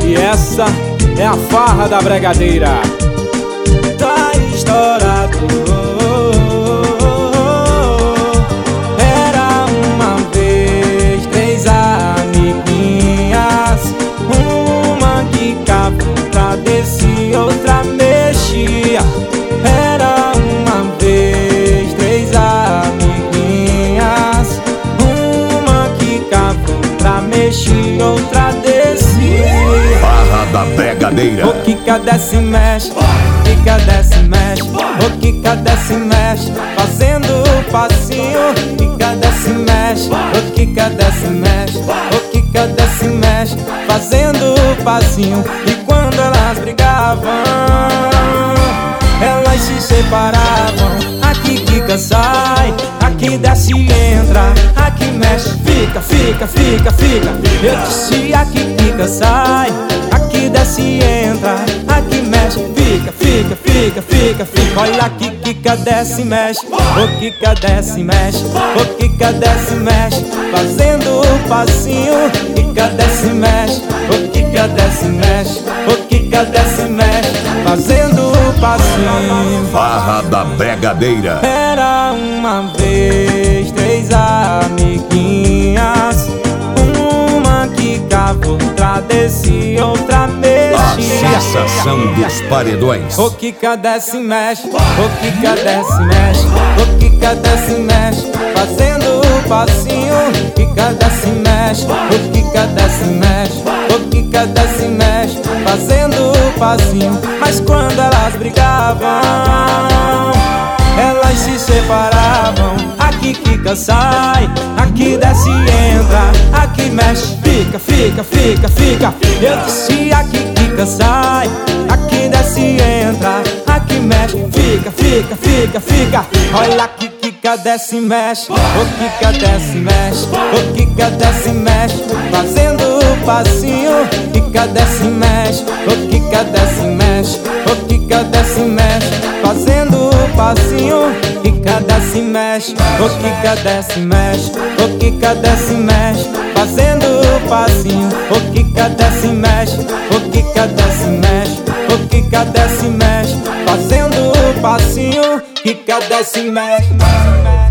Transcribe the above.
E essa é a farra da bregadeira. Tá estourado. Era uma vez três amiguinhas, uma quicava, outra descia, outra mexia. Era uma vez três amiguinhas, uma quicava, outra mexia, outra descia. Farra da bregadeira. O quica desce e mexe, quica desce e mexe, o quica desce e mexe, fazendo o passinho. Quica desce e mexe, o quica desce e mexe, o quica desce e mexe, fazendo o passinho. E quando elas brigavam, elas se separavam. Aqui quica sai, aqui desce e entra, aqui mexe, fica, fica, fica, fica. Eu disse aqui quica sai, aqui desce e entra, aqui mexe, fica, fica, fica, fica, fica. Olha aqui, quica desce e mexe, o quica desce e mexe, o quica desce e mexe, fazendo o passinho. Quica desce e mexe, o quica desce e mexe, o quica desce e mexe, fazendo o passinho. Farra da bregadeira. Era uma vez três amiguinhas, uma quicava, outra descia, outra A mexia. sensação dos paredões. O quica desce e mexe, o quica desce e mexe, o quica desce e mexe, fazendo o passinho. Quica desce e mexe, o quica desce e mexe, o quica desce e mexe, fazendo o passinho. Mas quando elas brigavam, elas se separavam. Aqui quica sai, aqui desce e entra, aqui mexe, fica, fica, fica, fica. Eu disse aqui quica sai, aqui desce e entra, aqui mexe, fica, fica, fica, fica. Olha aqui, quica desce e mexe, o quica desce e mexe, o quica desce e mexe, fazendo o passinho. Quica desce e mexe, o quica desce e mexe, o quica desce e mexe, fazendo o passinho. Quica desce e mexe, o quica desce e mexe, o quica desce e mexe, fazendo o passinho. O quica desce e mexe, o quica desce e mexe, o quica desce e mexe, fazendo o passinho. Quica desce e mexe.